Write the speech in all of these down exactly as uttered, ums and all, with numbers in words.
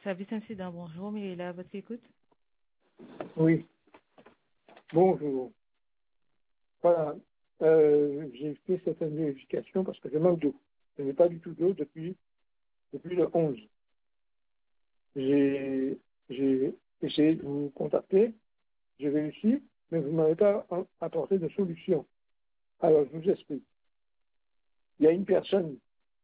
Service incident, bonjour, mais il est à votre écoute. Oui, bonjour. Voilà, euh, j'ai fait cette vérification parce que je manque d'eau. Je n'ai pas du tout d'eau depuis, depuis le onze. J'ai j'ai essayé de vous contacter, j'ai réussi, mais vous ne m'avez pas apporté de solution. Alors, je vous explique. Il y a une personne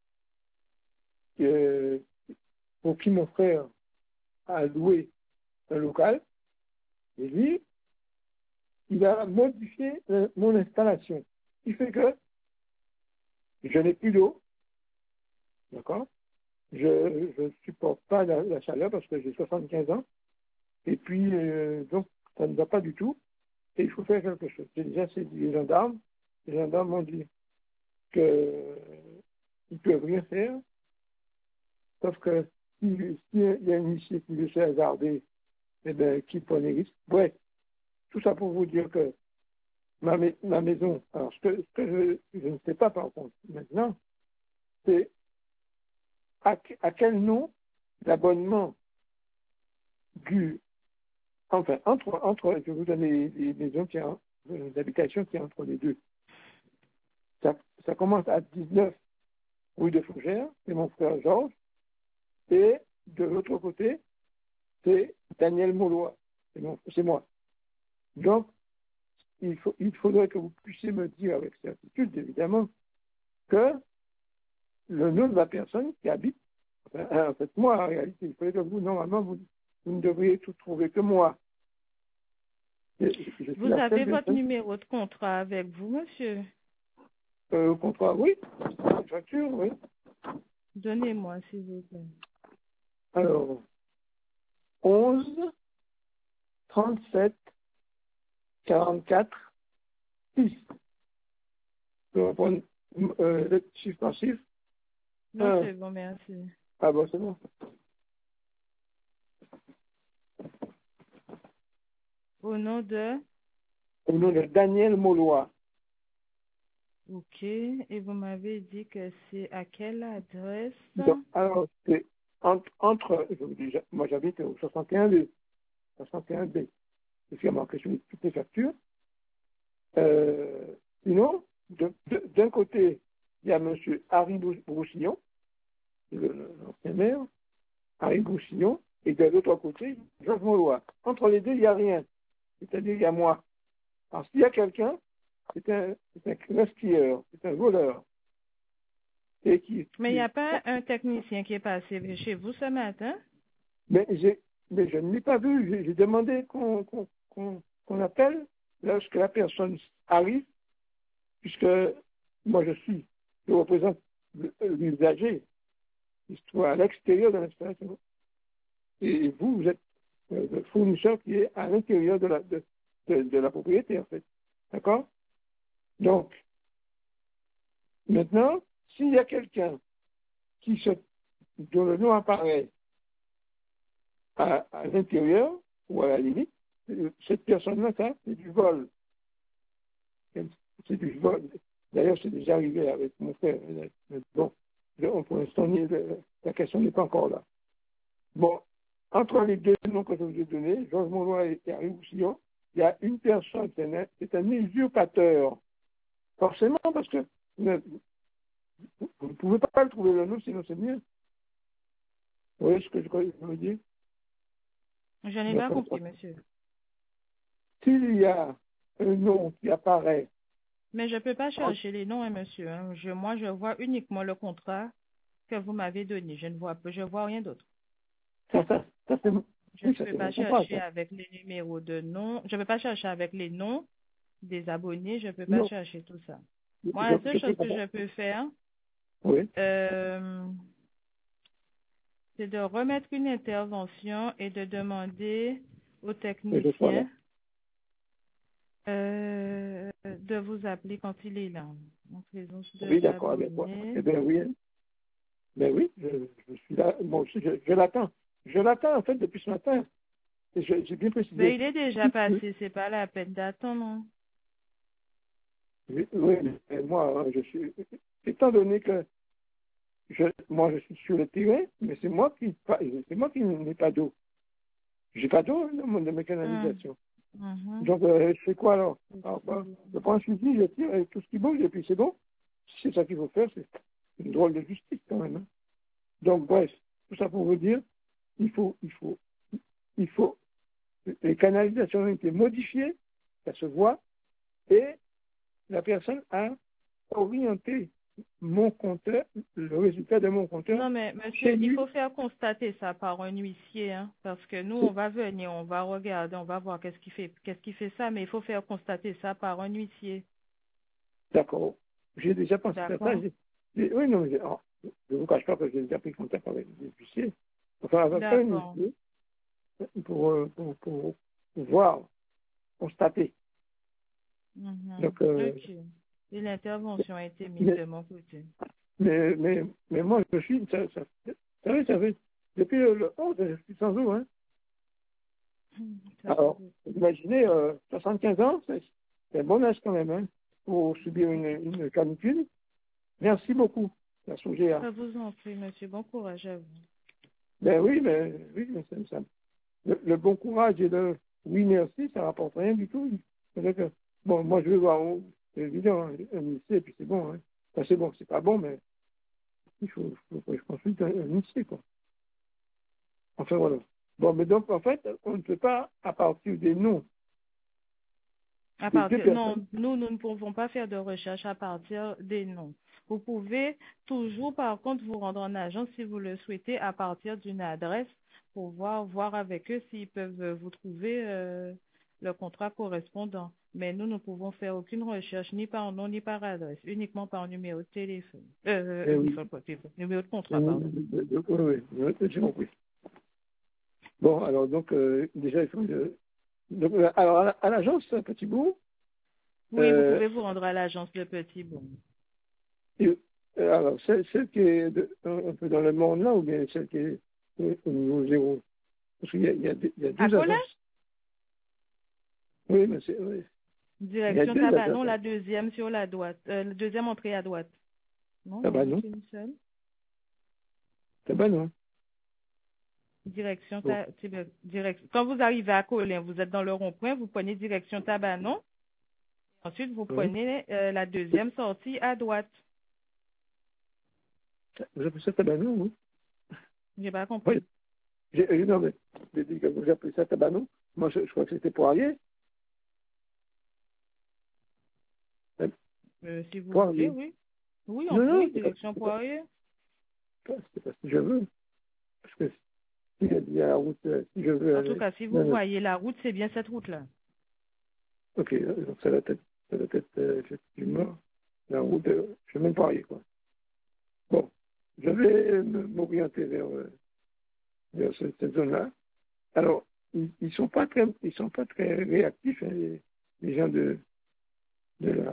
euh, pour qui mon frère a loué un local, et lui, il a modifié euh, mon installation. Ce qui fait que je n'ai plus d'eau, d'accord? Je ne supporte pas la, la chaleur parce que j'ai soixante-quinze ans. Et puis, euh, donc, ça ne va pas du tout. Et il faut faire quelque chose. J'ai déjà saisi les gendarmes. Les gendarmes m'ont dit qu'ils ne peuvent rien faire. Sauf que s'il si, si y a un huissier qui veut se hasarder, eh bien, qui prend les risques. Bref, tout ça pour vous dire que ma, ma maison, alors ce que, ce que je, je ne sais pas par contre maintenant, c'est à, à quel nom l'abonnement du Enfin, entre, entre, je vais vous donner les maisons qui ont, les habitations qui sont entre les deux. Ça, ça commence à dix-neuf rue de Fougères, c'est mon frère Georges, et de l'autre côté, c'est Daniel Maulois, c'est, mon, c'est moi. Donc, il, faut, il faudrait que vous puissiez me dire avec certitude, évidemment, que le nom de la personne qui habite, enfin, en fait, moi, en réalité, il faudrait que vous, normalement, vous, vous ne devriez tout trouver que moi. Je, je suis Vous la avez seule votre personne. numéro de contrat avec vous, monsieur? Euh, au contrat, oui, facture, oui. Donnez-moi, s'il vous plaît. Alors, onze, trente-sept, quarante-quatre, six. Je vais reprendre euh, le chiffre par chiffre. Non, un. c'est bon, merci. Ah bon, c'est bon. Au nom de... Au nom de Daniel Maulois. Ok, et vous m'avez dit que c'est à quelle adresse? Donc, alors, c'est entre, entre je vous dis, moi j'habite au soixante et un B. soixante et un B. C'est ce qui a marqué sur toutes les factures. Euh, sinon, de, de, d'un côté, il y a M. Harry Broussillon, l'ancien maire, Harry Broussillon, et de l'autre côté, Georges Maulois. Entre les deux, il n'y a rien. C'est-à-dire, il y a moi. Alors, s'il y a quelqu'un, c'est un, c'est un skieur, c'est un voleur. Et qui, Mais il n'y qui, a pas un technicien qui est passé chez vous ce matin? mais, j'ai, mais je ne l'ai pas vu. J'ai, j'ai demandé qu'on, qu'on, qu'on, qu'on appelle lorsque la personne arrive, puisque moi je suis, je représente l'usager, qui se trouve à l'extérieur de l'installation. Et vous, vous êtes le fournisseur qui est à l'intérieur de la, de, de, de la propriété, en fait. D'accord? Donc, maintenant, s'il y a quelqu'un qui se, dont le nom apparaît à, à l'intérieur ou à la limite, cette personne-là, ça, c'est du vol. C'est du vol. D'ailleurs, c'est déjà arrivé avec mon frère. Bon, pour l'instant, la question n'est pas encore là. Bon, entre les deux noms que je vous ai donnés, Georges Maulois et Harry Broussillon, il y a une personne, c'est un, c'est un usurpateur. Forcément, parce que vous ne pouvez pas le trouver le nom, sinon c'est mieux. Vous voyez ce que je veux dire? Je n'ai pas compris, monsieur. S'il y a un nom qui apparaît... Mais je ne peux pas chercher les noms, hein, monsieur. Hein. Je, moi, je vois uniquement le contrat que vous m'avez donné. Je ne vois, je vois rien d'autre. Ça, ça, ça, c'est, Je ne oui, ça, peux c'est pas mon contrat, chercher ça. avec les numéros de nom. Je ne peux pas chercher avec les noms des abonnés. Je ne peux pas Non, chercher tout ça. je, Moi, la seule je peux chose pas. que je peux faire, Oui, euh, c'est de remettre une intervention et de demander au mais je sois là. technicien euh, de vous appeler quand il est là. En présence de Oui, d'accord, d'accord. l'abonné. Eh bien, oui, hein. Ben oui, je, je suis là. Moi aussi, je, je l'attends. Je l'attends, en fait, depuis ce matin. Et je- j'ai bien Ben, précisé. il est déjà Oui, oui, passé, c'est pas la peine d'attendre. Non? oui, oui, mais moi, hein, je suis. Étant donné que je, moi, je suis sur le terrain, mais c'est moi qui, c'est moi qui n'ai pas d'eau. J'ai pas d'eau dans mon- dans mes canalisations. Mhm. Donc, euh, je fais quoi alors? Alors bah, je prends un fusil, je tire avec tout ce qui bouge, et puis c'est bon. Si c'est ça qu'il faut faire, c'est une drôle de justice quand même. Hein. Donc, bref, tout ça pour vous dire, il faut, il faut, il faut, les canalisations ont été modifiées, ça se voit, et la personne a orienté mon compteur, le résultat de mon compteur, Non, mais monsieur, chez il lui. faut faire constater ça par un huissier, hein, parce que nous, on va venir, on va regarder, on va voir qu'est-ce qui fait, qu'est-ce qui fait ça, mais il faut faire constater ça par un huissier. D'accord. J'ai déjà pensé à ça. D'accord? J'ai- j'ai- oui, non, j'ai- alors, je ne vous cache pas que j'ai déjà pris contact avec des huissiers. Enfin, avec un D'accord. huissier pour, euh, pour, pour, pour voir, constater. Mhm. Donc, euh, Ok. Et l'intervention a été mise mais, de mon côté. mais, mais, mais moi, je suis, ça, ça, ça, ça, ça fait, depuis le, le onze, je suis sans eau. Hein. Mhm. Ça fait Alors, beaucoup. imaginez, euh, soixante-quinze ans, c'est c'est un bon âge quand même, hein, pour subir une, une canicule. Merci beaucoup, la Sougéa. Ça vous en prie, monsieur. Bon courage à vous. Ben oui, mais, oui, mais ça, ça- le, le bon courage et le oui merci, ça rapporte rien du tout. C'est-à-dire que, bon, moi je veux voir, oh, c'est évident, hein, un lycée, et puis c'est bon. Hein. Enfin, c'est bon, c'est pas bon, mais il faut, faut, faut que je consulte un, un lycée, quoi. Enfin voilà. Bon, mais donc en fait, on ne peut pas, à partir des noms À des deux partir, non, personnes, nous, nous ne pouvons pas faire de recherche à partir des noms. Vous pouvez toujours, par contre, vous rendre en agence si vous le souhaitez à partir d'une adresse pour voir, voir avec eux s'ils peuvent euh, vous trouver euh, le contrat correspondant. Mais nous ne pouvons faire aucune recherche ni par nom ni par adresse, uniquement par numéro de téléphone. Euh, eh euh, oui, téléphone, pas téléphone, numéro de eh contrat, oui, pardon. oui, oui, oui, oui, j'ai compris. Bon, alors donc, euh, déjà, il faut... que- donc, euh, alors, à la- à l'agence, un petit bout, Oui, vous euh, pouvez vous rendre à l'agence de Petit Bon. et, euh, alors, celle, celle qui est de- un, un peu dans le monde là, ou bien celle qui est au, au niveau zéro? Parce qu'il y a, il y, a, deux- il y a À deux Colin? agences. Oui, mais c'est, oui. Il y a Direction deux Tabanon, agences. la deuxième sur la droite, euh, la deuxième entrée à droite. Non, il Ah n'y en bah a non. qu'une seule. Ah bah non. Direction, Bon. ta, c'est direct- Quand vous arrivez à Colin, vous êtes dans le rond-point, vous prenez direction Tabanon. Ensuite, vous Oui. prenez euh, la deuxième sortie à droite. Vous appelez ça tabanon, oui? J'ai pas Oui. compris. J'ai, euh, non, mais j'ai dit que vous appelez ça tabanon. Moi, je, je crois que c'était poirier. Euh, Euh, si vous voulez, Poirier. oui. Oui, on Non, peut, non, c'est pas, direction c'est pas, Poirier. c'est pas, c'est pas si je veux. Parce que si il y a la route, euh, si je veux En tout aller. cas, si vous Non, non. voyez la route, c'est bien cette route-là. Ok, euh, donc ça doit être, ça doit être euh, effectivement la route de chemin de Poirier, quoi. Bon, je vais me- m'orienter vers, euh, vers cette, cette zone-là. Alors, ils, ils sont pas très, ils sont pas très réactifs, hein, les, les gens de, de la,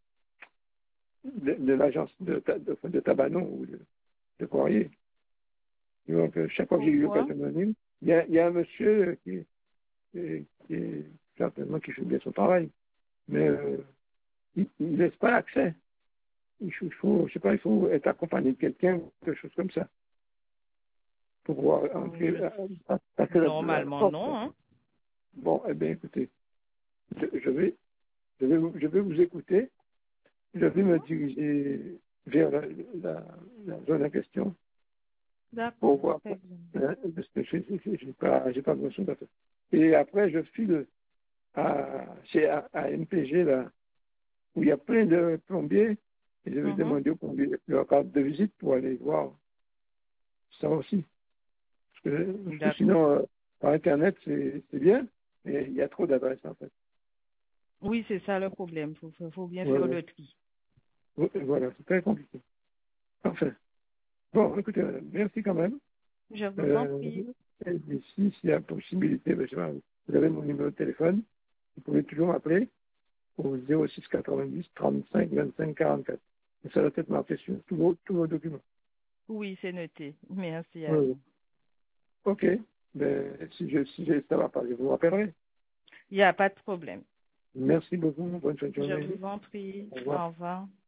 de, de l'agence de, ta- de, de Tabanon ou de, de Poirier. Donc, euh, chaque fois que j'ai eu Pourquoi? l'occasion de venir, il y a, il y a un monsieur euh, qui, qui, qui est certainement qui fait bien son travail, mais euh, il ne laisse pas l'accès. Il faut, il faut, je sais pas, il faut être accompagné de quelqu'un, quelque chose comme ça, pour pouvoir Oh, entrer, je- euh, passer la, la, la Normalement, porte. non, hein. Bon, eh bien, écoutez, je, je vais, je vais, vous, je vais vous écouter. Je vais me diriger vers la, la, la zone en question pour D'accord, voir, très bien. hein, parce que je n'ai pas, j'ai pas grand-chose à faire. Et après, je file à, chez à, à M P G, là, où il y a plein de plombiers, et je vais Mhm. demander aux plombiers leur carte de visite pour aller voir ça aussi. Parce que, parce que D'accord. sinon, euh, par Internet, c'est c'est bien, mais il y a trop d'adresses, en fait. Oui, c'est ça le problème. Il faut, faut bien faire Voilà, le tri. voilà, c'est très compliqué. Enfin, bon, écoutez, madame, merci quand même. Je vous en Euh, prie. et d'ici, s'il y a possibilité, ben, je sais pas, vous avez mon numéro de téléphone, vous pouvez toujours m'appeler au zéro six quatre-vingt-dix trente-cinq vingt-cinq quarante-quatre. Et ça doit être marqué sur tous vos, tous vos documents. Oui, c'est noté. Merci à Oui, oui. vous. Ok. Ben, si je, si je, ça va pas, je vous rappellerai. Il n'y a pas de problème. Merci beaucoup. Bonne fin de Je journée. vous en prie. Au revoir. Au revoir.